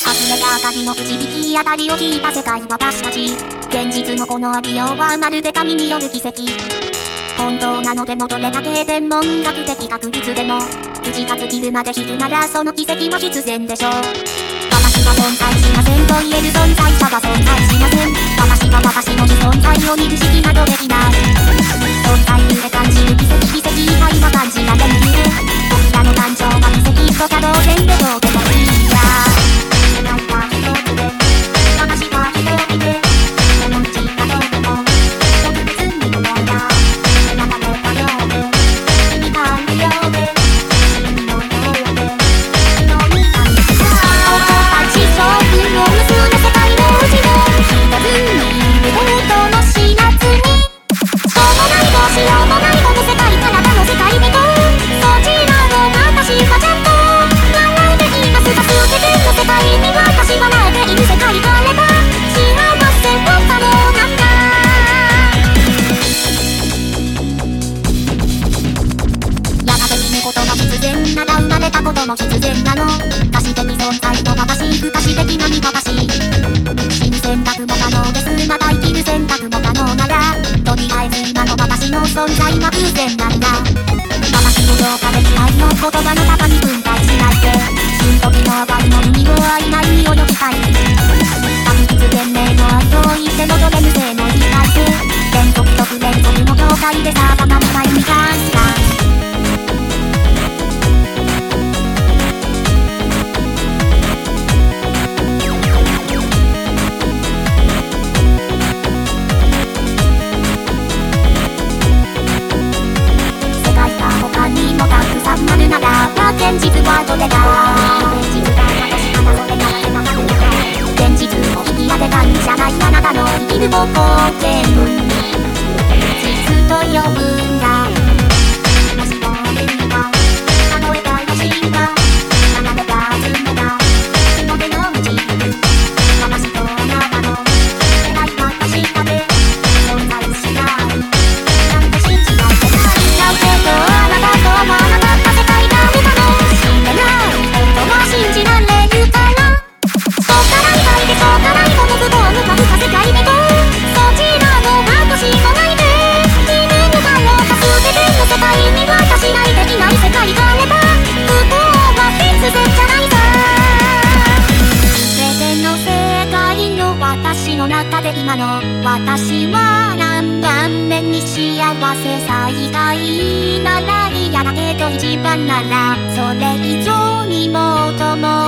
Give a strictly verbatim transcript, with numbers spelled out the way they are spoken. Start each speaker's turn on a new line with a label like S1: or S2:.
S1: 溢れた鍵のくじ引き当たりを聞いた世界私たち。現実のこのありようはまるで神による奇跡。本当なのでもどれだけ天文学的確率でも口が尽きるまで引くならその奇跡は必然でしょう。私は存在しませんと言える存在者は存在しません。私は私の存在を見る識などできない。存在で感じる奇跡奇跡以外は感じられぬゆえ僕らの誕生は奇跡とか同然でどうでもいいや。世界は一つで私は一人でこの道がどうでも特別に思うんだ。選ばれたようで君がいるようで君のようで昨日に感じた私将軍を結んで世界のうちで一つにいる本当の知らずにしょうもないどうしようもないこの世界から他の世界にとそちらの私はちゃんと笑えていますが数手前の世界に私は慣れている世界があれば幸せは可能なんだ。やがて死ぬことが必然なら生まれたことも必然なの。可視的存在の私不可視的な見私死ぬ選択も可能です。また生きる選択も可能ならとりあえず今の私の存在は偶然なんだ。私の評価でき愛の言葉の中に分解しないで瞬時の上がりの海を曖昧に泳ぎたい。確実天命の愛と言って戻れぬ性の理解性連続と不連続の境界で定まりたいみたいな。現実はどれだ現実が私またそれだってわかるのか。現実を引き当てたんじゃないあなたの生きる方向権実と呼ぶんだ。もしも夢が例えば私が離れた爪だ日の出の道私とあなたの世代は確かで存在しないなんて信じられないだけどあなたとはあなたった世界が見たの信じられるからそうから以外でそうから以後の不幸向かうか世界にとそちらの私もないで自分の顔をかすべての世界に私ないできない世界があれば不幸は必然じゃないさ。全ての世界の私の中で今の私は何番目に幸せ最大なら嫌だけど一番ならそれ以上にもとも